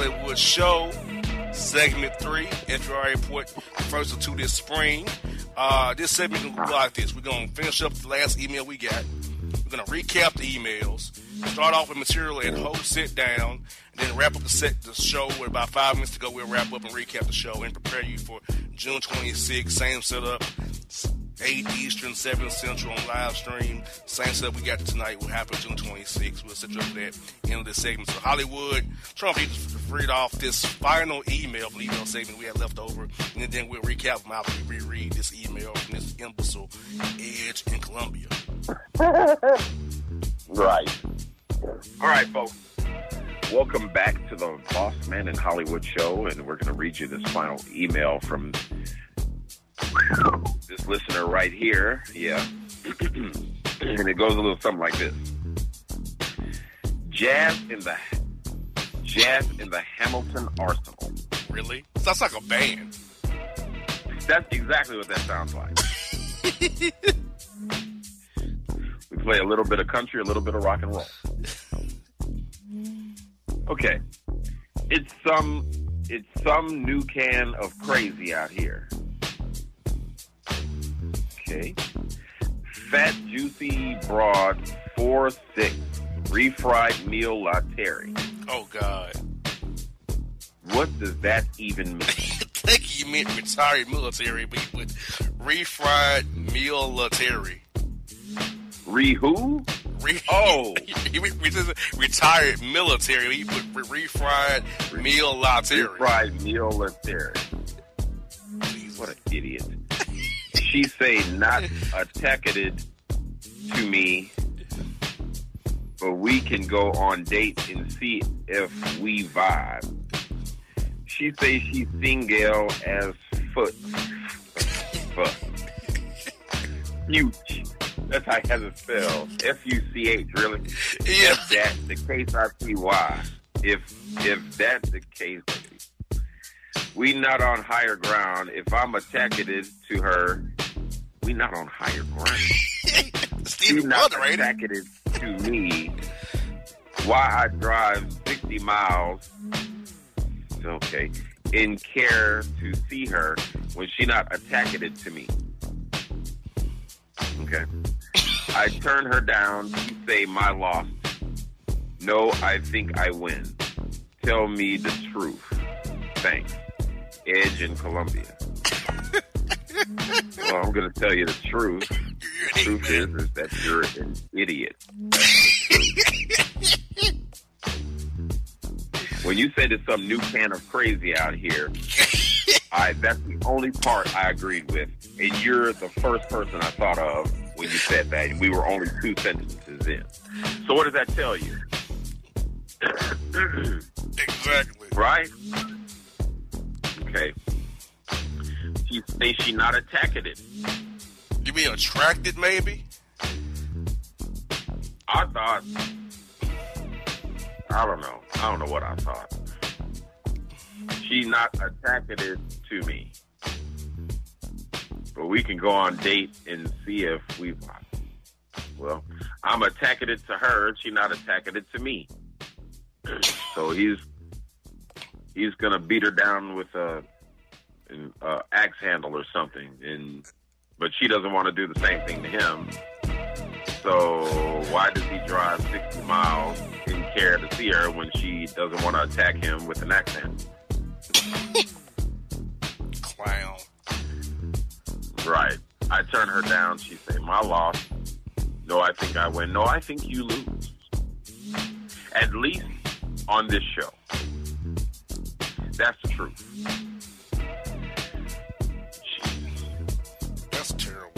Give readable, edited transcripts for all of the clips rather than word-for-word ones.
Hollywood Show, segment 3, FDR Report, first of 2 this spring. This segment is going to go like this. We're going to finish up the last email we got. We're going to recap the emails, start off with material and hold sit down, and then wrap up the show with about 5 minutes to go. We'll wrap up and recap the show and prepare you for June 26th. Same setup, 8 Eastern, 7 Central on live stream. Same setup we got tonight will happen June 26th. We'll set you up for that end of this segment. So Hollywood, trying to read off this final email from the email segment we had left over, and then we'll recap them after we reread this email from this imbecile Edge in Columbia. Right. All right, folks. Welcome back to the Boss Man in Hollywood Show, and we're going to read you this final email from this listener right here. Yeah. And it goes a little something like this. Jazz in the Hamilton Arsenal. Really? Sounds like a band. That's exactly what that sounds like. We play a little bit of country, a little bit of rock and roll. Okay. It's some new can of crazy out here. Okay. Fat, juicy, broad, 4-6, refried meal latte. Oh, God. What does that even mean? I think you meant retired military, but you put refried meal latte. Who? Oh. He says retired military. He put refried meal latte. Refried meal latte. What an idiot. She say not attached to me, but we can go on date and see if we vibe. She say she's single as fuck. Fuch. That's how I have it spelled. F-U-C-H, really? Yeah. If that's the case, I see why. If that's the case, we not on higher ground. If I'm attached to her, we not on higher ground. She's not attached to me. Why I drive 60 miles, okay, in care to see her when she not attached to me. Okay. I turn her down. You say my loss. No, I think I win. Tell me the truth. Thanks. Edge in Columbia. Well, I'm going to tell you the truth. The truth is that you're an idiot. When you say there's some new can of crazy out here, that's the only part I agreed with. And you're the first person I thought of when you said that. And we were only 2 sentences in. So what does that tell you? Exactly. Right? Okay. She say she not attached. You mean attracted, maybe? I thought. I don't know. I don't know what I thought. She not attached to me. But we can go on date and see if we. Well, I'm attached to her. She not attached to me. So he's gonna beat her down with an axe handle or something, but she doesn't want to do the same thing to him. So why does he drive 60 miles in care to see her when she doesn't want to attack him with an axe handle? Clown. Right. I turn her down. She say, my loss. No, I think I win. No, I think you lose. At least on this show. That's the truth. That's terrible.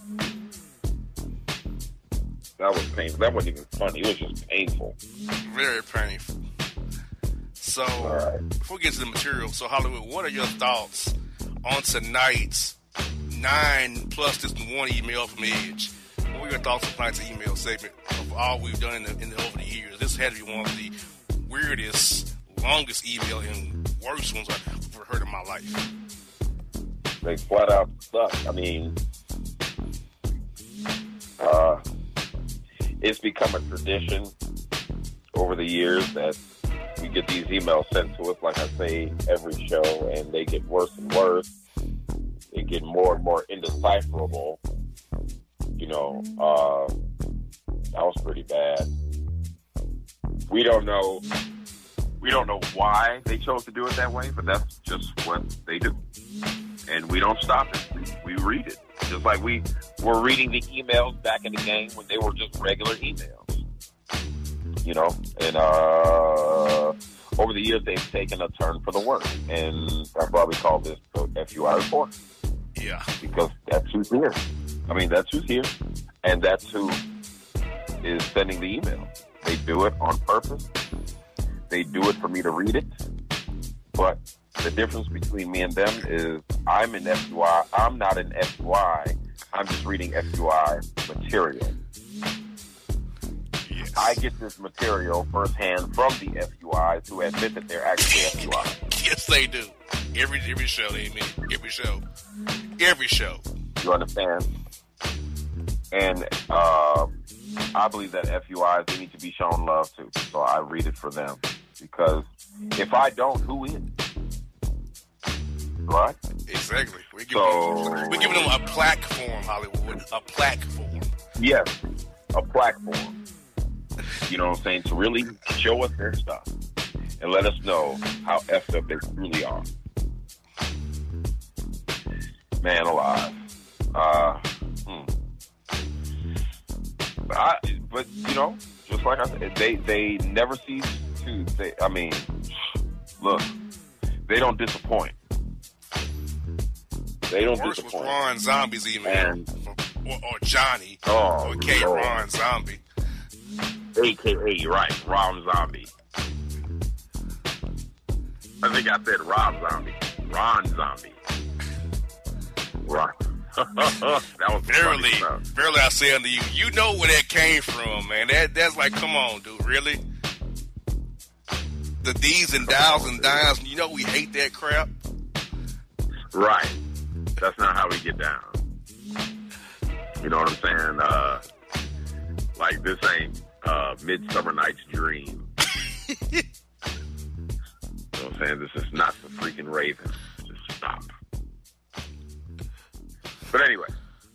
That was painful. That wasn't even funny. It was just painful. Very painful. So, before we get to the material, so Hollywood, what are your thoughts on tonight's 9 plus this one email from Edge? What were your thoughts on tonight's email segment of all we've done in over the years? This had to be one of the weirdest, longest email and worst ones I've ever heard in my life. They flat out suck. I mean, it's become a tradition over the years that we get these emails sent to us, like I say, every show, and they get worse and worse. They get more and more indecipherable. You know, that was pretty bad. We don't know why they chose to do it that way, but that's just what they do. And we don't stop it. We read it. Just like we were reading the emails back in the game when they were just regular emails. You know, and over the years they've taken a turn for the worse. And that's why we call this the FUI report. Yeah. Because that's who's here. I mean, that's who's here. And that's who is sending the email. They do it on purpose. They do it for me to read it. But the difference between me and them is I'm an FUI. I'm not an FUI. I'm just reading FUI material. Yes. I get this material firsthand from the FUIs who admit that they're actually FUI. Yes, they do. Every show they admit. Every show. Every show. You understand? And I believe that FUIs, they need to be shown love too. So I read it for them. Because if I don't, who is? Right? Exactly. We're giving them a platform, Hollywood. A platform. Yes, a platform. You know what I'm saying? To really show us their stuff and let us know how effed up they truly are. Man alive. But you know, just like I said, they never cease to say. I mean, look, they don't disappoint. They don't Worse disappoint. was Ron Zombie's email, or Johnny, or K. Lord. Ron Zombie, AKA right, Ron Zombie. I think I said Rob Zombie, Ron Zombie. Right. That was Verily, I say unto you, you know where that came from, man. That's like, come on, dude, really? The D's and dials and dimes, you know we hate that crap. Right. That's not how we get down. You know what I'm saying? Like, this ain't Midsummer Night's Dream. You know what I'm saying? This is not the freaking Raven. Just stop. But anyway,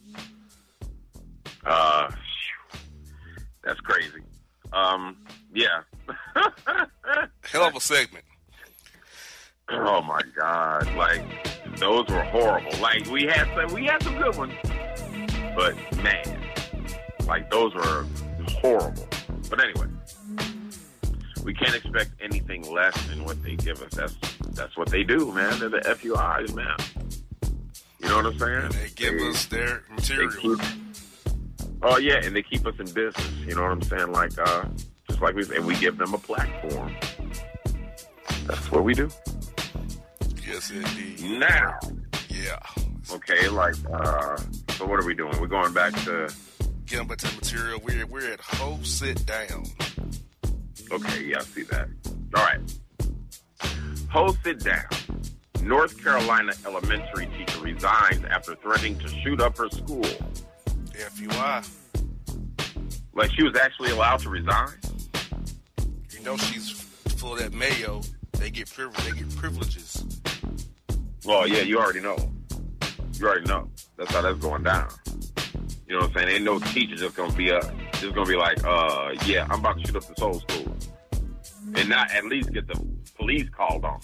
that's crazy. Yeah. Hell of a segment. Oh my God! Like, those were horrible. Like, we had some good ones, but man, like, those were horrible. But anyway, we can't expect anything less than what they give us. That's what they do, man. They're the FUIs, man. You know what I'm saying? And they give us their material. Oh yeah, and they keep us in business. You know what I'm saying? Like, just like and we give them a platform. That's what we do. Yes, indeed. Now. Yeah. Okay, like, so what are we doing? We're going back to... Getting back to the material. We're at Ho Sit Down. Okay, yeah, I see that. All right. Ho Sit Down. North Carolina elementary teacher resigns after threatening to shoot up her school. FUI. Like, she was actually allowed to resign? You know she's full of that mayo. They get privileges. Well, yeah, you already know. That's how that's going down. You know what I'm saying? Ain't no teacher just gonna be like, yeah, I'm about to shoot up this whole school. And not at least get the police called on.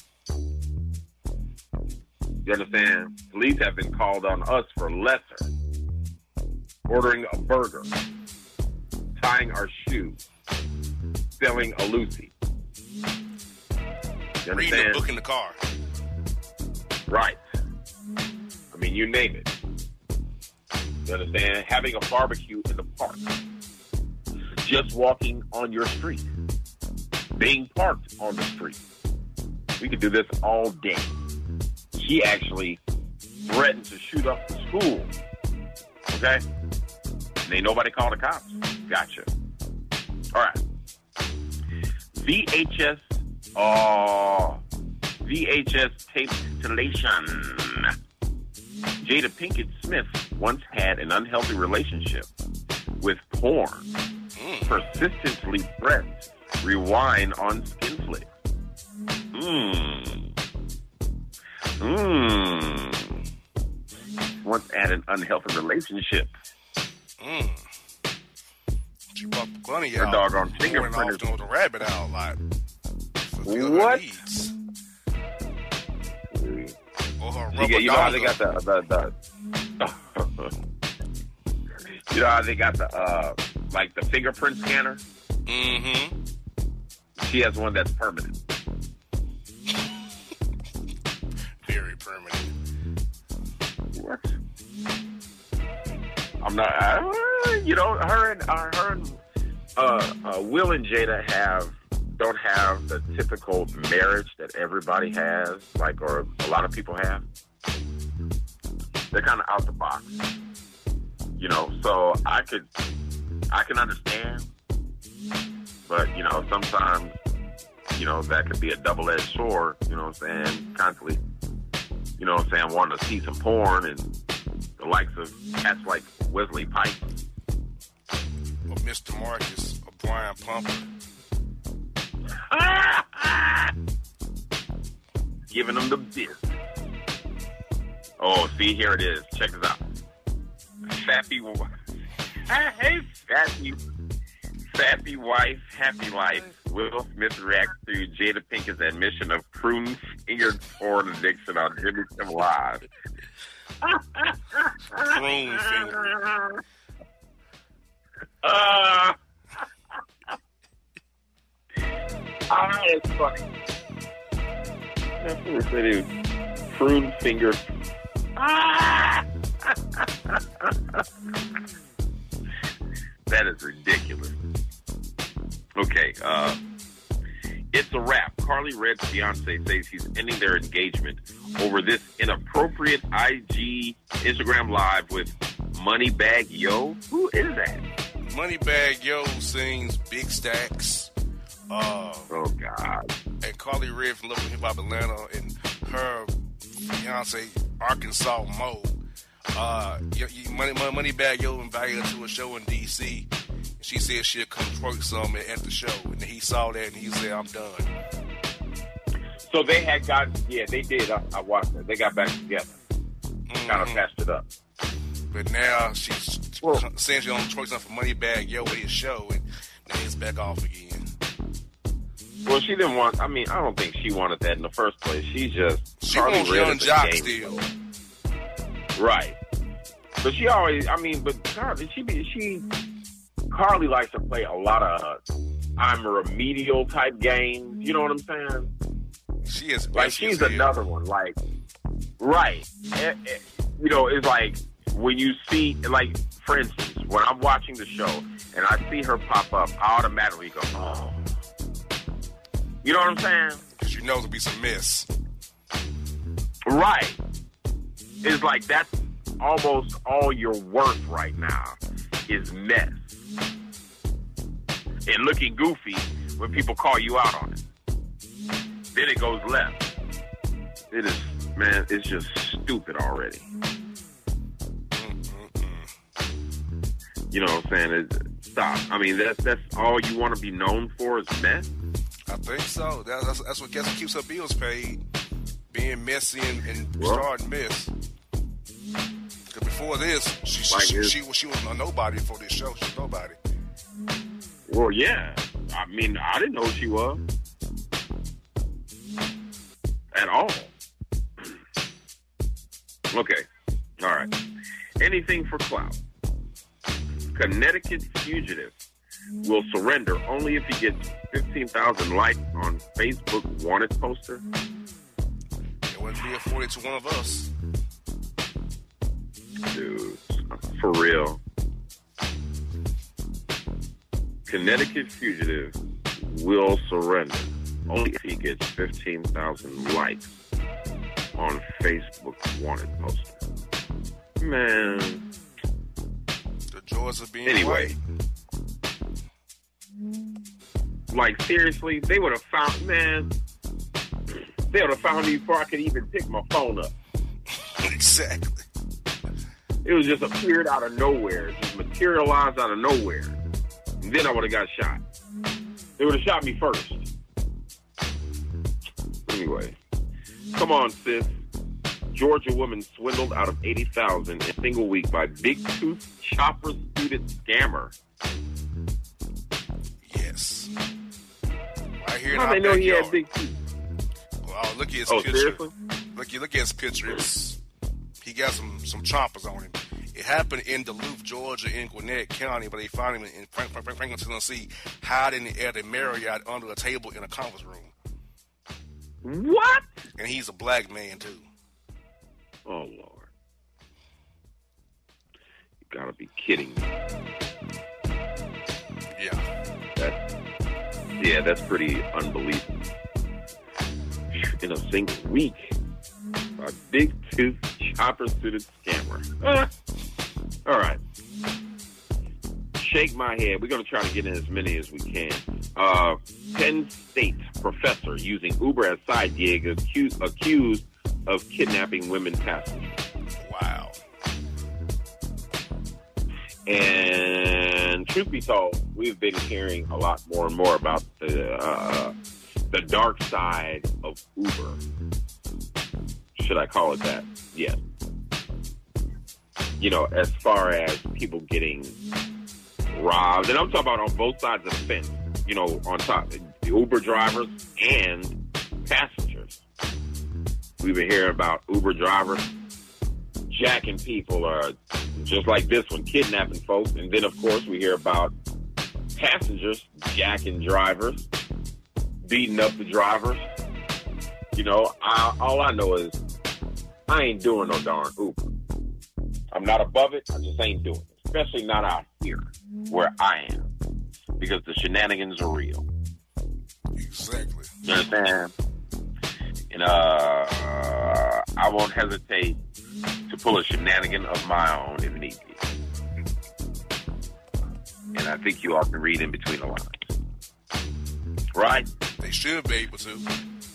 You understand? Police have been called on us for lesser. Ordering a burger. Tying our shoe. Selling a Lucy. You Reading understand? a book in the car. Right. I mean, you name it. You understand? Having a barbecue in the park. Just walking on your street. Being parked on the street. We could do this all day. He actually threatened to shoot up the school. Okay? And ain't nobody called the cops. Gotcha. All right. VHS tape installation. Jada Pinkett Smith once had an unhealthy relationship with porn. Persistently pressed rewind on Skinflix. Once at an unhealthy relationship. She brought plenty her out. Doggone Off fingerprint. doing the rabbit out like fulfill her What? needs. Or her You rubber know how they dongle. got the you know how they got the like the fingerprint scanner? Mm-hmm. She has one that's permanent. Very permanent. What? I'm not. You know, her and Will and Jada don't have the typical marriage that everybody has, like, or a lot of people have. They're kind of out the box, you know. So I can understand, but you know, sometimes, you know, that could be a double-edged sword. You know what I'm saying? Constantly, you know what I'm saying, wanting to see some porn and the likes of cats like Wesley Pipes. Or Mr. Marcus or Brian Pumper. Giving them the business. Oh, see, here it is. Check this out. Fappy wife, happy life. Will Smith reacts to Jada Pinkett's admission of prune-fingered porn addiction on Jimmy Kimmel Live. Prune finger. It's funny. That's what they do. Prune-fingered. That is ridiculous. Okay, it's a wrap. Carly Red's fiance says he's ending their engagement over this inappropriate Instagram Live with Moneybag Yo. Who is that? Moneybag Yo sings Big Stacks. Oh, God. And Carly Red from Love and Hip Hop Atlanta and her fiance Arkansas Mo. Moneybag Yo invited her to a show in D.C. She said she'd come twerk some at the show. And he saw that and he said, I'm done. So they had gotten, yeah, they did. I watched it. They got back together. Kind of patched it up. But now she's saying she's going to twerk something for Moneybag Yo at his show. And now it's back off again. Well, she didn't want, I mean, I don't think she wanted that in the first place. She Carly wants Young Jock still. Right. But she always, I mean, but Carly, Carly likes to play a lot of I'm a remedial type games. You know what I'm saying? She is. Like, she's another one. Like, right. You know, it's like when you see, like, for instance, when I'm watching the show and I see her pop up, I automatically go, oh. You know what I'm saying? Because you know there'll be some mess. Right. It's like that's almost all you're worth right now is mess. And looking goofy when people call you out on it. Then it goes left. It is, man, it's just stupid already. You know what I'm saying? Stop. I mean, that's all you want to be known for is mess? I think so. That's what keeps her bills paid. Being messy and starting mess. Because before this, she was a nobody before this show. She was nobody. Well, yeah. I mean, I didn't know who she was. At all. Okay. All right. Anything for clout. Connecticut fugitive will surrender only if he gets 15,000 likes on Facebook wanted poster. It wouldn't be afforded to one of us. Dude, for real. Connecticut fugitive will surrender only if he gets 15,000 likes on Facebook wanted poster. Man. The joys of being anyway. Like, seriously, they would have found, man, they would have found me before I could even pick my phone up. Exactly. It was just appeared out of nowhere. It just materialized out of nowhere. And then I would have got shot. They would have shot me first. Anyway, come on, sis. Georgia woman swindled out of $80,000 in a single week by big tooth chopper student scammer. Yes. Right here in How our they know he backyard. had big teeth? Well, look at his Oh, picture. seriously? Look at his picture. He got some choppers on him. It happened in Duluth, Georgia, in Gwinnett County, but they found him in Franklin, Tennessee, hiding at a Marriott under a table in a conference room. What? And he's a black man, too. Oh, Lord. You gotta be kidding me. Yeah. That's pretty unbelievable. In a single week, a big tooth chopper suited scammer. All right. Shake my head. We're going to try to get in as many as we can. Penn State professor using Uber as side gig accused of kidnapping women passengers. Wow. And truth be told, we've been hearing a lot more and more about the dark side of Uber. Should I call it that? Yeah. You know, as far as people getting robbed, and I'm talking about on both sides of the fence. You know, on top, the Uber drivers and passengers. We've been hearing about Uber drivers jacking people, just like this one, kidnapping folks. And then, of course, we hear about passengers jacking drivers, beating up the drivers. You know, all I know is I ain't doing no darn Uber. I'm not above it. I just ain't doing it. Especially not out here where I am. Because the shenanigans are real. Exactly. You understand? And I won't hesitate to pull a shenanigan of my own if need be. And I think you all can read in between the lines. Right? They should be able to.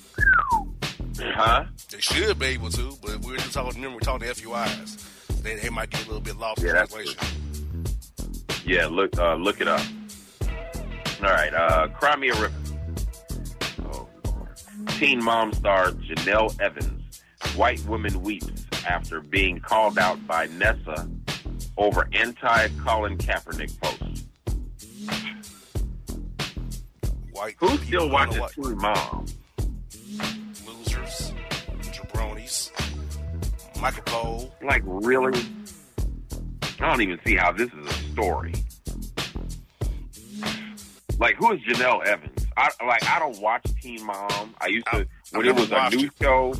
Huh? They should be able to, but we're just talking, remember, we're talking to FUIs. They might get a little bit lost in that's translation. Yeah, look it up. All right, Crimea River. Oh, Lord. Teen mom star Janelle Evans. White woman weeps after being called out by Nessa over anti-Colin Kaepernick post. White Who people still don't watches know what- Teen Mom? Losers, jabronis, Michael Cole. Like, really? I don't even see how this is a story. Like, who is Janelle Evans? I don't watch Teen Mom. I used to, when it was a new show,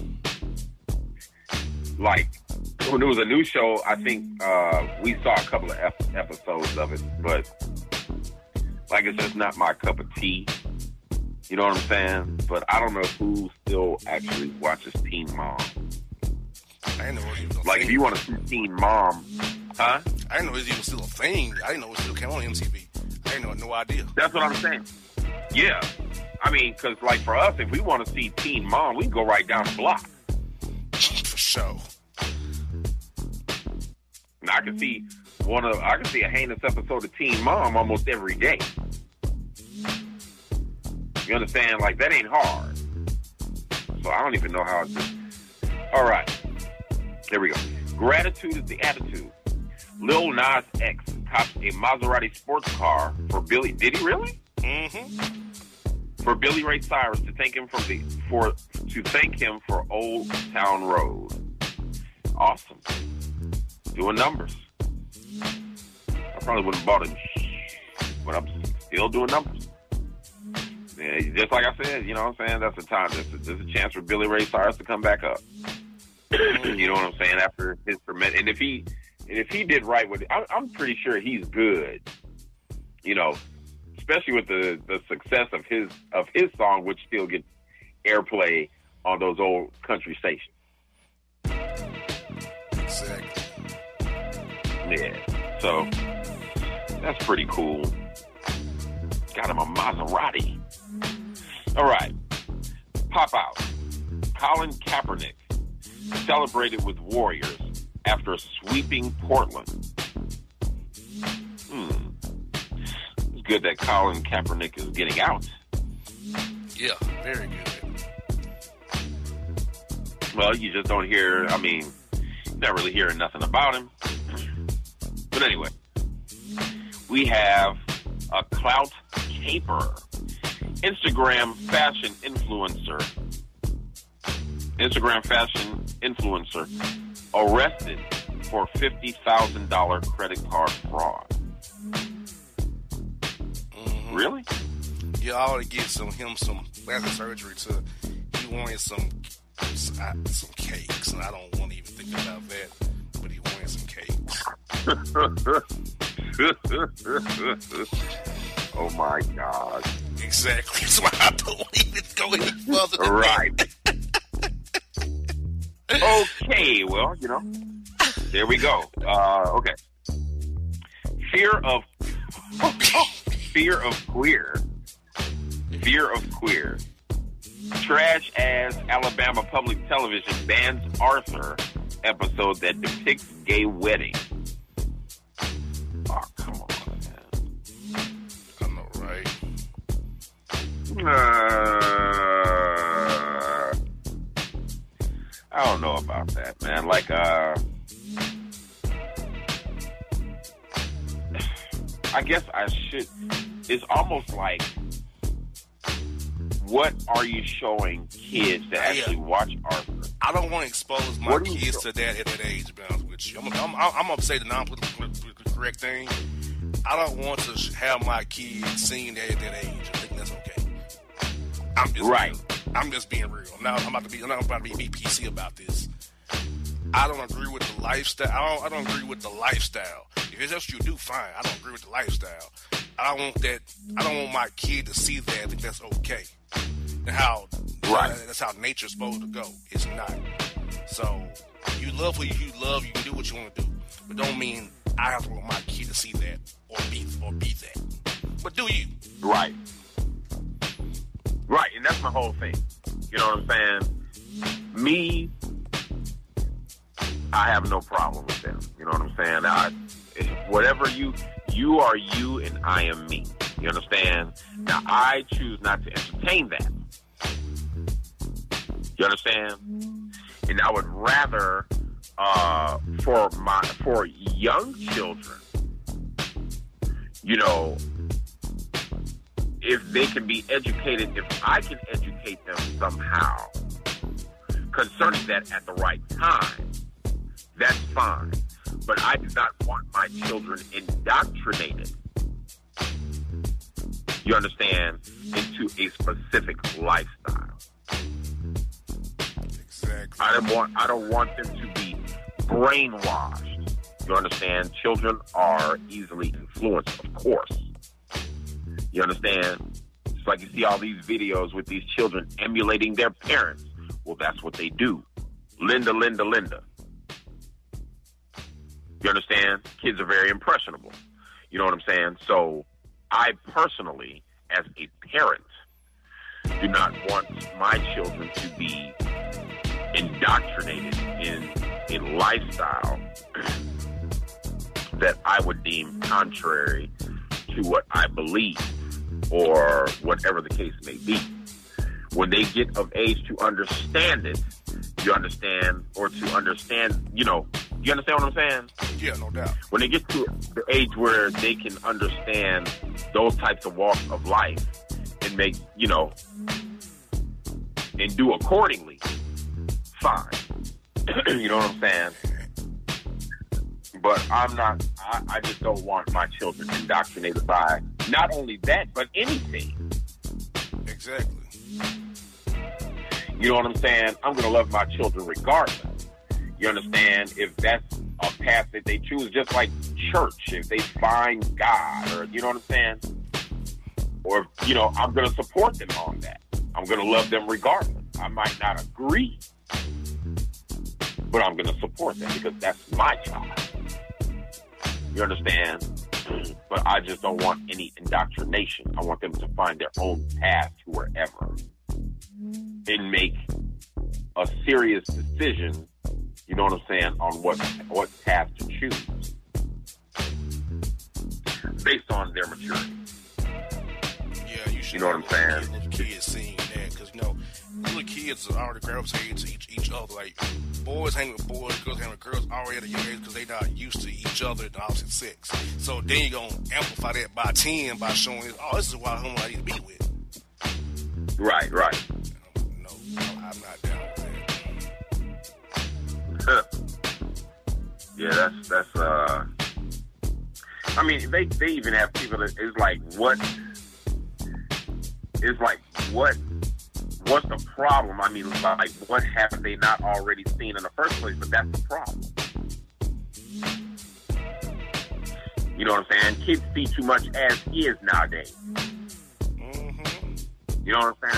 like, when it was a new show, I think we saw a couple of episodes of it, but, like, it's just not my cup of tea. You know what I'm saying? But I don't know who still actually watches Teen Mom. I didn't know it was even a Like, thing. if you want to see Teen Mom, huh? I didn't know it was even still a thing. I didn't know it was still came on MTV. I didn't know, no idea. That's what I'm saying. Yeah. I mean, because, like, for us, if we want to see Teen Mom, we can go right down the block. For sure. And I can see a heinous episode of Teen Mom almost every day. You understand? Like, that ain't hard. So I don't even know how it's just... All right. Here we go. Gratitude is the attitude. Lil Nas X cops a Maserati sports car for Billy... Did he really? Mm-hmm. For Billy Ray Cyrus to thank him for Old Town Road. Awesome. Doing numbers. I probably wouldn't have bought him, but I'm still doing numbers. Yeah, just like I said, you know what I'm saying? That's the time. There's a chance for Billy Ray Cyrus to come back up. You know what I'm saying? After his permit, and if he did right with it, I'm pretty sure he's good. You know, especially with the success of his song, which still gets airplay on those old country stations. Exactly. Yeah, so that's pretty cool. Got him a Maserati. All right, pop out. Colin Kaepernick celebrated with Warriors after sweeping Portland. It's good that Colin Kaepernick is getting out. Yeah, very good. Well, you just don't hear, I mean, you're not really hearing nothing about him. But anyway, we have a clout caper. Instagram fashion influencer arrested for $50,000 credit card fraud. Mm-hmm. Really? Yeah, I ought to get some plastic surgery to. He wanted some cakes, and I don't want to even think about that. But he wanted some cakes. Oh my God! Exactly. That's why I don't even go any further. Than right. Okay. Well, you know, there we go. Okay. Fear of queer. Trash ass Alabama Public Television bans Arthur episode that depicts gay wedding. Oh, come on, man. I know, right? I don't know about that, man. Like, I guess I should. It's almost like, what are you showing kids to actually watch Arthur? I don't want to expose my kids to that at that age, to be honest with you. I'm going to say the non-politically correct thing. I don't want to have my kids seeing that at that age. I think that's okay. I'm just being real. I'm not about to be PC about this. I don't agree with the lifestyle. I don't agree with the lifestyle. If it's just what you do, fine. I don't agree with the lifestyle. I don't want that. I don't want my kid to see that. I think that's okay. And that's how nature's supposed to go. It's not. So you love who you love. You can do what you want to do, but don't mean I have to want my kid to see that or be that. But do you? Right. Right, and that's my whole thing. You know what I'm saying? Me, I have no problem with them. You know what I'm saying? Whatever you are you and I am me. You understand? Now, I choose not to entertain that. You understand? And I would rather, for young children, you know, if they can be educated, if I can educate them somehow concerning that at the right time, that's fine. But I do not want my children indoctrinated, you understand, into a specific lifestyle. Exactly. I don't want them to be brainwashed. You understand? Children are easily influenced, of course. You understand? It's like you see all these videos with these children emulating their parents. Well, that's what they do. Linda. You understand? Kids are very impressionable. You know what I'm saying? So I personally, as a parent, do not want my children to be indoctrinated in a lifestyle that I would deem contrary to what I believe, or whatever the case may be. When they get of age to understand it, you understand, or to understand, you know, you understand what I'm saying? Yeah, no doubt. When they get to the age where they can understand those types of walks of life and make, you know, and do accordingly, fine. You know what I'm saying? But I just don't want my children indoctrinated by not only that, but anything. Exactly. You know what I'm saying? I'm going to love my children regardless. You understand? If that's a path that they choose, just like church, if they find God, or, you know what I'm saying? Or, you know, I'm going to support them on that. I'm going to love them regardless. I might not agree, but I'm going to support them because that's my child. You understand? But I just don't want any indoctrination. I want them to find their own path to wherever and make a serious decision, you know what I'm saying, on what path to choose based on their maturity. Yeah, you should. You know what I'm saying? Little kids seeing that, because, you know, little kids are already gravitating to each other. Like, boys hang with boys, girls hang with girls already at a young age because they not used to each other in the opposite sex. So then you're going to amplify that by 10 by showing, this is why whom I need to be with. Right. No, I'm not down with that. Yeah, that's I mean, they even have people that is like, what's the problem? I mean, like, what have they not already seen in the first place? But that's the problem. You know what I'm saying? Kids see too much as is nowadays. Mm-hmm. You know what I'm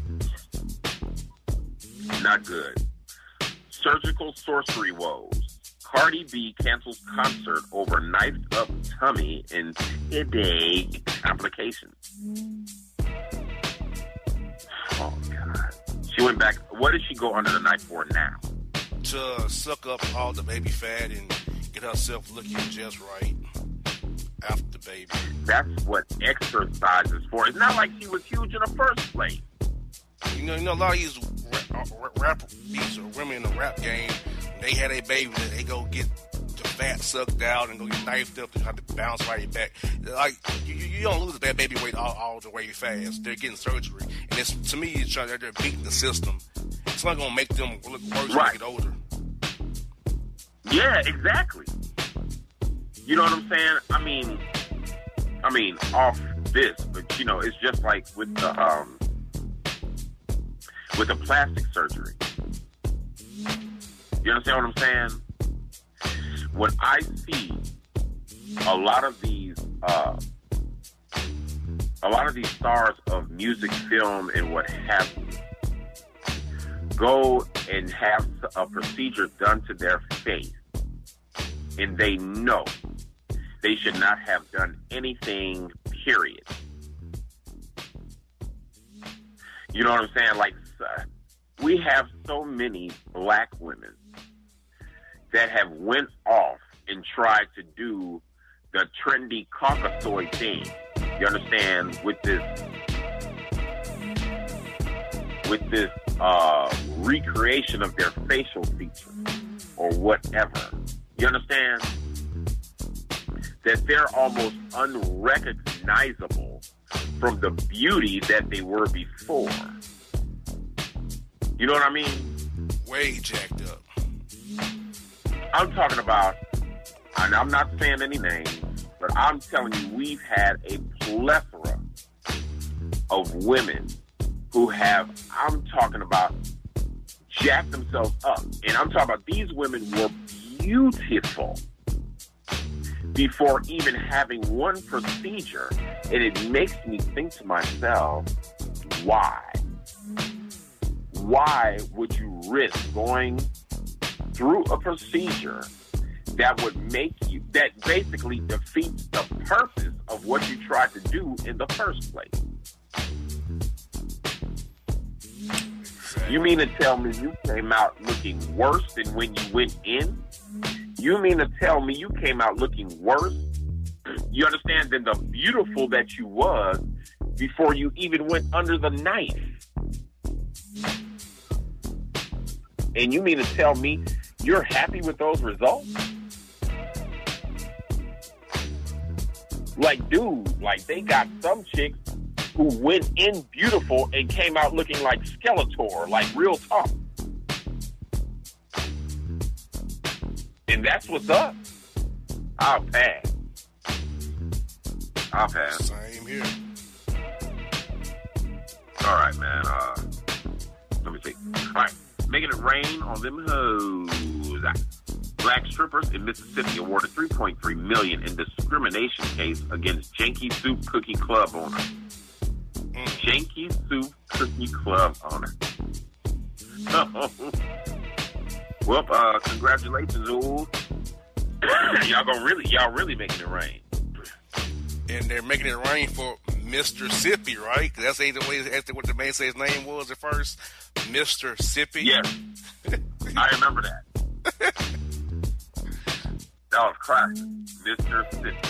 saying? Not good. Surgical sorcery woes. Cardi B cancels concert over knifed up tummy and headache complications. Oh, God. She went back. What did she go under the knife for now? To suck up all the baby fat and get herself looking just right after the baby. That's what exercise is for. It's not like she was huge in the first place. You know, a lot of these these women in the rap game, they had a baby, they go get the fat sucked out and go get knifed up and have to bounce right back. Like, you don't lose that baby weight all the way fast. They're getting surgery. And it's, to me, it's they're beating the system. It's not going to make them look worse when they get older. Yeah, exactly. You know what I'm saying? I mean, off this, but, you know, it's just like with the plastic surgery. You understand what I'm saying? When I see a lot of these stars of music, film, and what have you go and have a procedure done to their face, and they know they should not have done anything, period. You know what I'm saying? Like, we have so many black women that have went off and tried to do the trendy Caucasoid thing. You understand? With this recreation of their facial features or whatever. You understand? That they're almost unrecognizable from the beauty that they were before. You know what I mean? Way jacked up. I'm talking about, and I'm not saying any names, but I'm telling you, we've had a plethora of women who have, I'm talking about, jacked themselves up. And I'm talking about these women were beautiful before even having one procedure. And it makes me think to myself, why? Why would you risk going through a procedure that would make you, that basically defeats the purpose of what you tried to do in the first place? You mean to tell me you came out looking worse than when you went in? You mean to tell me you came out looking worse, you understand, than the beautiful that you was before you even went under the knife? And you mean to tell me you're happy with those results? Like, dude, like, they got some chicks who went in beautiful and came out looking like Skeletor, like, real talk. And that's what's up. I'll pass. Same here. All right, man. Let me see. All right. Making it rain on them hoes. Black strippers in Mississippi awarded $3.3 million in discrimination case against Janky Soup Cookie Club owner. Janky Soup Cookie Club owner. Well, congratulations, ooh. y'all really making it rain. And they're making it rain for Mr. Sippy, right? Because that's what the man said his name was at first. Mr. Sippy. Yes. I remember that. That was classic. Mr. Sippy.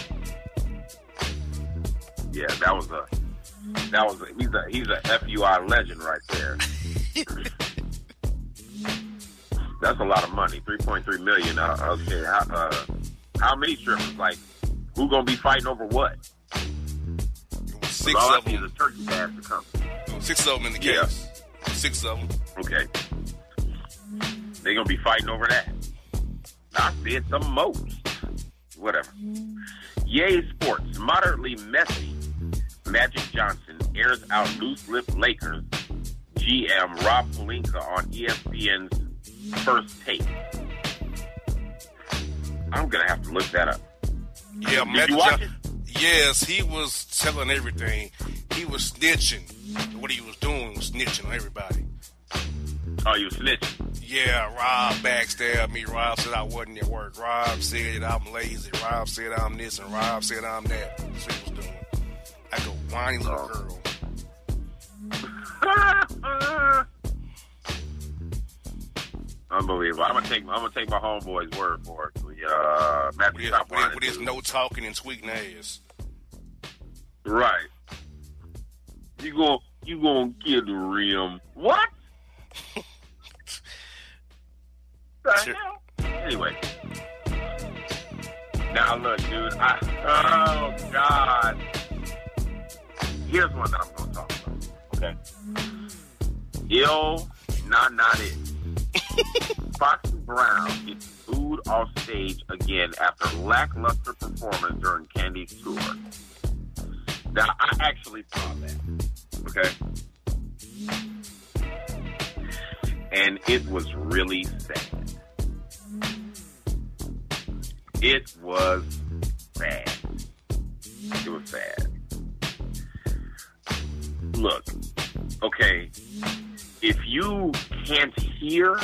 Yeah, he's a FUI legend right there. That's a lot of money. $3.3 million. Okay, how many strippers? Like, who gonna be fighting over what? Six of them. The turkey has to come. 6 of them in the case. 6 of them. Okay. They gonna be fighting over that. I said some most. Whatever. Yay Sports. Moderately messy. Magic Johnson airs out loose lip Lakers. GM Rob Pelinka on ESPN's First Take. I'm gonna have to look that up. Yeah, Did you watch it? Yes, he was telling everything. He was snitching. What he was doing was snitching on everybody. Oh, you snitching? Yeah, Rob backstabbed me. Rob said I wasn't at work. Rob said I'm lazy. Rob said I'm this, and Rob said I'm that. That's what he was doing. Like a whiny little girl. Unbelievable. I'm gonna take my homeboy's word for it. With his no talking and tweaking ass. Right. You gonna get the rim. What? The hell? Anyway. Now look, dude. Oh God. Here's one that I'm gonna talk about. Okay. Not it. Foxy Brown gets booed off stage again after lackluster performance during Candy's tour. Now, I actually saw that. Okay? And it was really sad. It was sad. It was sad. Look, okay, if you can't hear,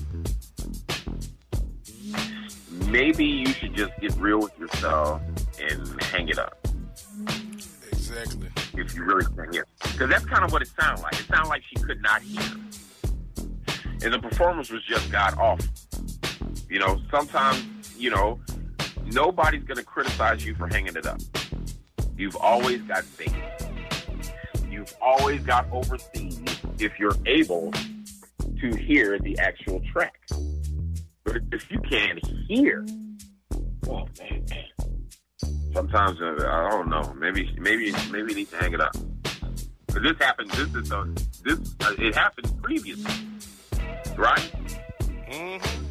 maybe you should just get real with yourself and hang it up. Exactly. If you really can't hear. Because that's kind of what it sounded like. It sounded like she could not hear. And the performance was just god awful. You know, sometimes, you know, nobody's going to criticize you for hanging it up. You've always got bass. You've always got overseas if you're able to hear the actual track. But if you can't hear, oh man, sometimes I don't know. Maybe you need to hang it up. But this happened. It happened previously, right? Mm-hmm.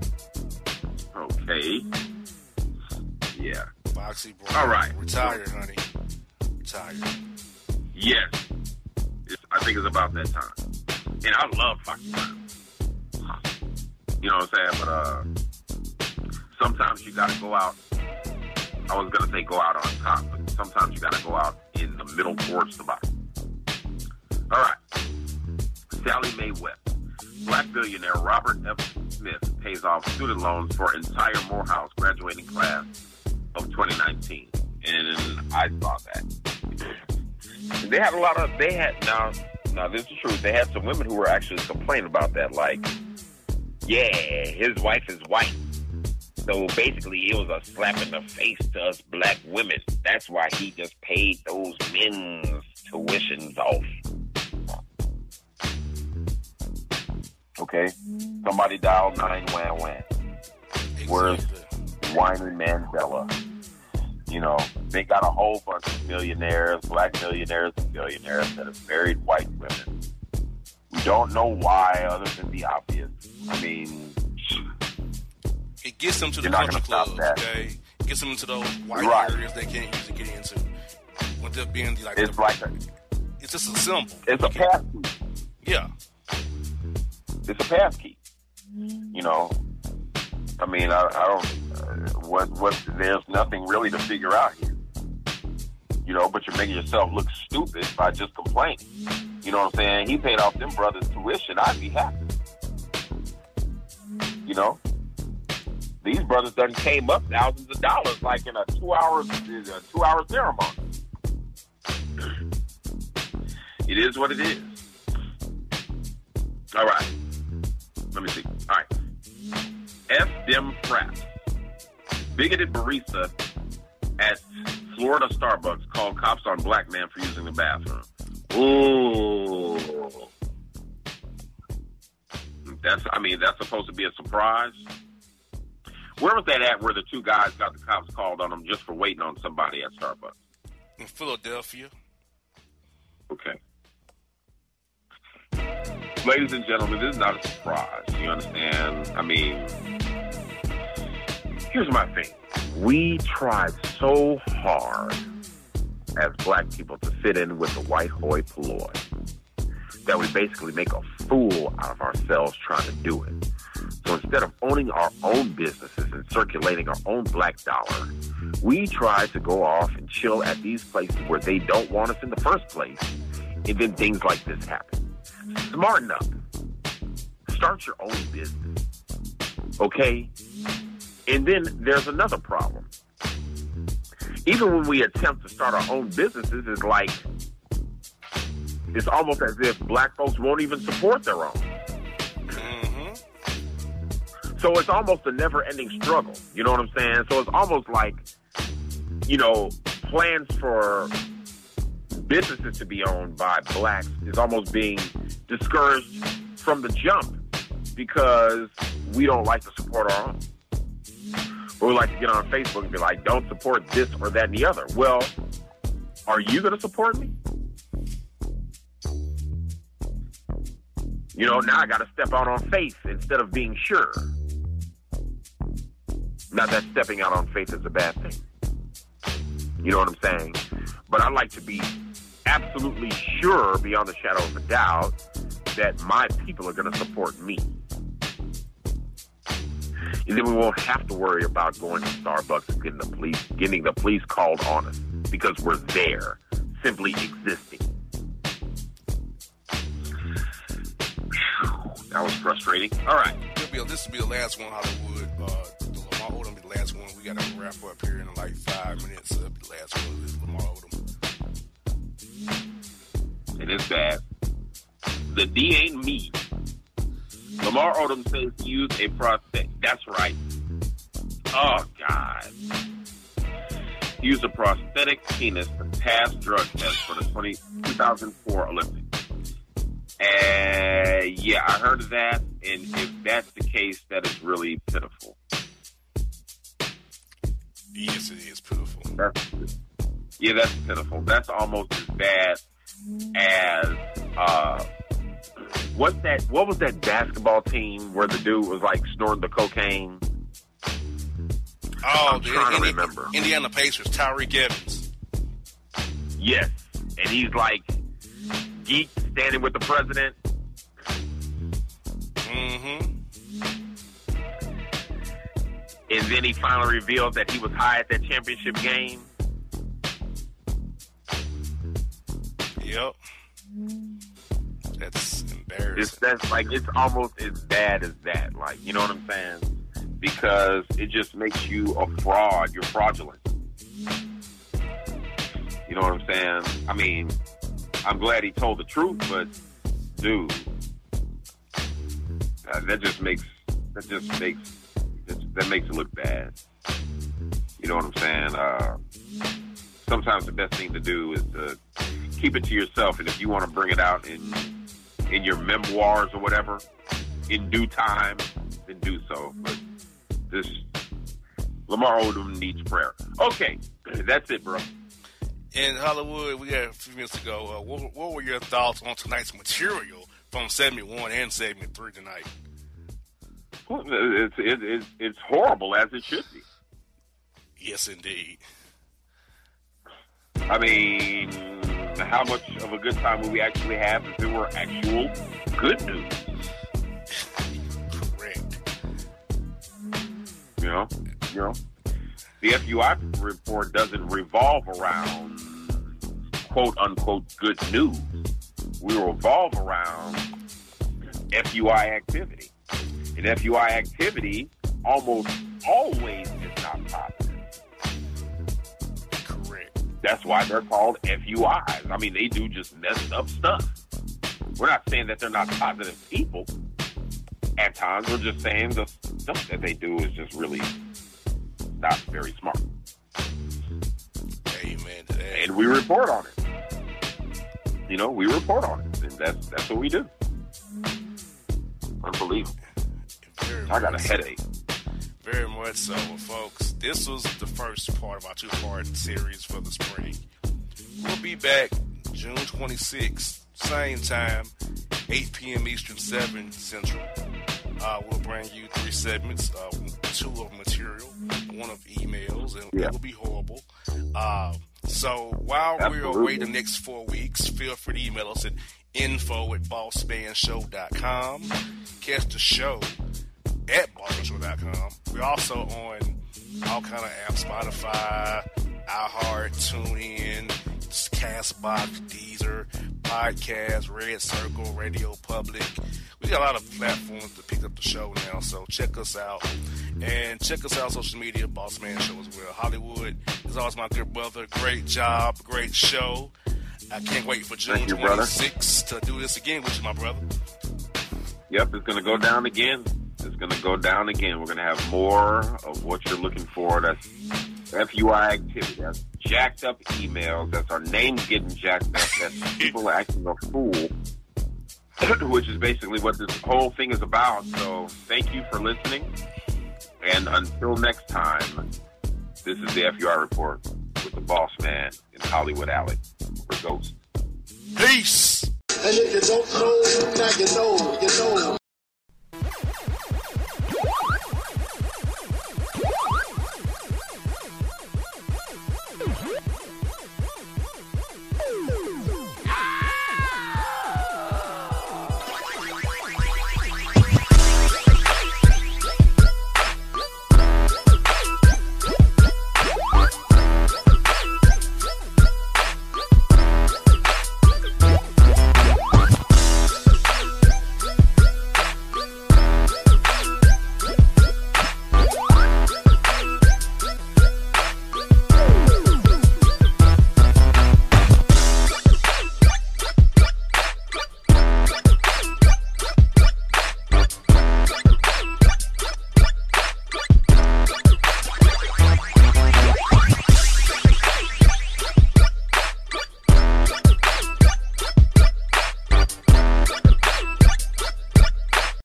Okay. Yeah. Foxy Brown. All right. Retired, honey. Retired. Yes. I think it's about that time. And I love Foxy Brown. You know what I'm saying? But sometimes you got to go out. I was going to say go out on top, but sometimes you got to go out in the middle towards the bottom. All right. Sally Mae West. Black billionaire Robert F. Smith pays off student loans for entire Morehouse graduating class of 2019. And I saw that. They had now this is true. They had some women who were actually complaining about that. Like, yeah, his wife is white. So basically it was a slap in the face to us black women. That's why he just paid those men's tuitions off. Okay? Somebody dialed 911. Where's whiny Mandela? You know, they got a whole bunch of millionaires, black millionaires and billionaires that have married white women. We don't know why, other than the obvious. I mean, it gets them to the country clubs, okay? It gets them into those white areas they can't usually get into. With them being like, it's just a symbol. It's a pass key. Yeah. It's a pass key. You know, I mean, I don't. There's nothing really to figure out here. You know, but you're making yourself look stupid by just complaining. You know what I'm saying? He paid off them brothers' tuition. I'd be happy. You know, these brothers done came up thousands of dollars, like in a 2-hour ceremony. It is what it is. All right. Let me see. All right. F. Dem Fraps. Bigoted barista at Florida Starbucks called cops on black man for using the bathroom. Ooh. That's supposed to be a surprise. Where was that at where the two guys got the cops called on them just for waiting on somebody at Starbucks? In Philadelphia. Okay. Ladies and gentlemen, this is not a surprise. You understand? I mean, here's my thing. We tried so hard as black people to fit in with the white hoi polloi that we basically make a fool out of ourselves trying to do it. So instead of owning our own businesses and circulating our own black dollar, we try to go off and chill at these places where they don't want us in the first place, and then things like this happen. Smarten up. Start your own business. Okay? And then there's another problem. Even when we attempt to start our own businesses, it's almost as if black folks won't even support their own. So it's almost a never-ending struggle. You know what I'm saying? So it's almost like, plans for businesses to be owned by blacks is almost being discouraged from the jump because we don't like to support our own. But we like to get on Facebook and be like, don't support this or that and the other. Well, are you going to support me? Now I got to step out on faith instead of being sure. Not that stepping out on faith is a bad thing. You know what I'm saying? But I like to be absolutely sure, beyond a shadow of a doubt, that my people are going to support me. And then we won't have to worry about going to Starbucks and getting the police called on us because we're there, simply existing. That was frustrating. All right. This will be the last one, Hollywood. The Lamar Odom will be the last one. We got to wrap up here in like 5 minutes. It'll be the last one. This is Lamar Odom. It is bad. The D ain't me. Lamar Odom says he used a prosthetic. That's right. Oh, God. He used a prosthetic penis to pass drug tests for the 2004 Olympics. Yeah, I heard of that, and if that's the case, that is really pitiful. Yes, it is pitiful. That's pitiful. That's almost as bad as what was that basketball team where the dude was like snorting the cocaine? Oh, I'm trying to remember. Indiana Pacers, Tyreke Evans. Yes, and he's like geek standing with the president. And then he finally reveals that he was high at that championship game. Yep. That's embarrassing. It's almost as bad as that. Like, you know what I'm saying? Because it just makes you a fraud. You're fraudulent. You know what I'm saying? I mean, I'm glad he told the truth, but dude, that makes it look bad. You know what I'm saying? Sometimes the best thing to do is to keep it to yourself, and if you want to bring it out in your memoirs or whatever, in due time, then do so. But this Lamar Odom needs prayer. Okay, that's it, bro. In Hollywood, we got a few minutes to go. What were your thoughts on tonight's material from segment 1 and segment 3 tonight? Well, it's horrible, as it should be. Yes, indeed. I mean, how much of a good time would we actually have if there were actual good news? Correct. You know, the FUI report doesn't revolve around quote unquote good news. We revolve around FUI activity. And FUI activity almost always is not positive. Correct. That's why they're called FUIs. I mean, they do just messed up stuff. We're not saying that they're not positive people. At times, we're just saying the stuff that they do is just really not very smart. Amen to that. And we report on it. We report on it. And that's what we do. Unbelievable. I got a headache. Very much so, folks. This was the first part of our two-part series for the spring. We'll be back June 26th, same time, 8 p.m. Eastern, 7 Central. We'll bring you 3 segments, 2 of material, 1 of emails, and it will be horrible. So while we're away the next 4 weeks, feel free to email us at info@bossmanshow.com. Catch the show at bossmanshow.com. We're also on all kind of apps, Spotify, iHeart, TuneIn, Castbox, Deezer, Podcast, Red Circle, Radio Public. We got a lot of platforms to pick up the show now, so check us out. And check us out on social media, Boss Man Show as well. Hollywood is always my good brother. Great job, great show. I can't wait for June 26th to do this again with you, my brother. Yep, it's going to go down again. It's going to go down again. We're going to have more of what you're looking for. That's FUI activity. That's jacked up emails. That's our names getting jacked up. That's people acting a fool, which is basically what this whole thing is about. So thank you for listening. And until next time, this is the FUI Report with the boss man in Hollywood Alley. We're Ghost. Peace. And if you don't know, now you know, you know.